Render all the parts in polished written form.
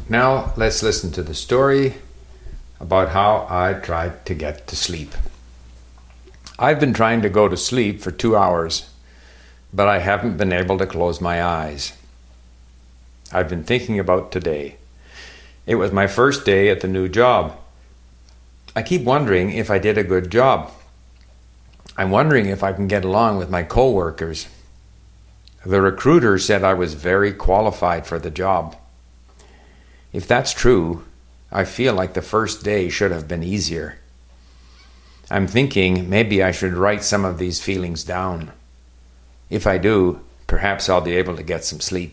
Now let's listen to the story about how I tried to get to sleep. I've been trying to go to sleep for 2 hours, but I haven't been able to close my eyes. I've been thinking about today. It was my first day at the new job. I keep wondering if I did a good job. I'm wondering if I can get along with my coworkers. The recruiter said I was very qualified for the job. If that's true, I feel like the first day should have been easier. I'm thinking maybe I should write some of these feelings down. If I do, perhaps I'll be able to get some sleep.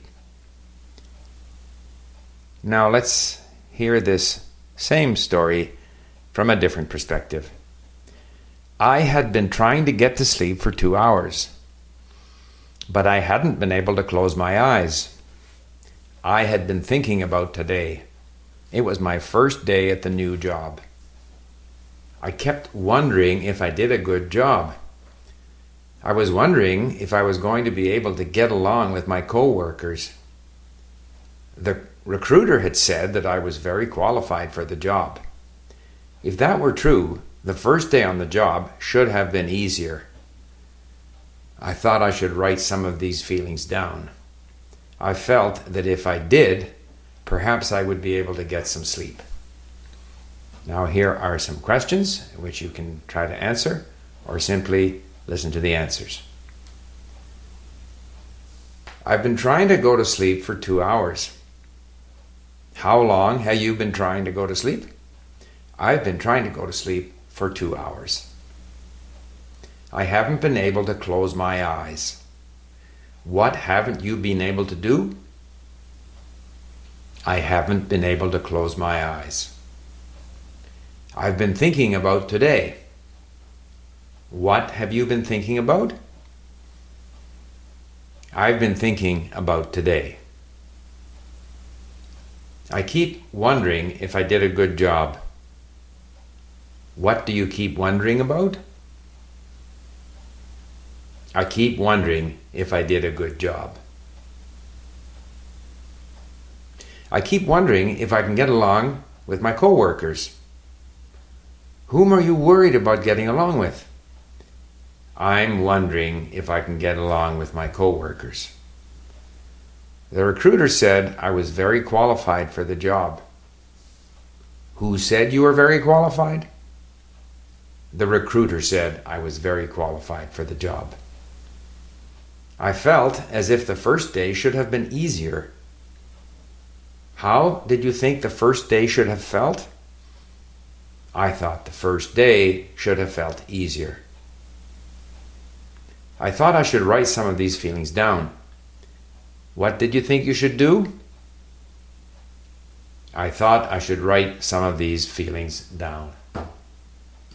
Now let's hear this same story from a different perspective. I had been trying to get to sleep for 2 hours, but I hadn't been able to close my eyes. I had been thinking about today. It was my first day at the new job. I kept wondering if I did a good job. I was wondering if I was going to be able to get along with my coworkers. The recruiter had said that I was very qualified for the job. If that were true, the first day on the job should have been easier. I thought I should write some of these feelings down. I felt that if I did, perhaps I would be able to get some sleep. Now here are some questions which you can try to answer or simply listen to the answers. I've been trying to go to sleep for 2 hours. How long have you been trying to go to sleep? I've been trying to go to sleep for 2 hours. I haven't been able to close my eyes. What haven't you been able to do? I haven't been able to close my eyes. I've been thinking about today. What have you been thinking about? I've been thinking about today. I keep wondering if I did a good job. What do you keep wondering about? I keep wondering if I did a good job. I keep wondering if I can get along with my coworkers. Whom are you worried about getting along with? I'm wondering if I can get along with my coworkers. The recruiter said I was very qualified for the job. Who said you were very qualified? The recruiter said I was very qualified for the job. I felt as if the first day should have been easier. How did you think the first day should have felt? I thought the first day should have felt easier. I thought I should write some of these feelings down. What did you think you should do? I thought I should write some of these feelings down.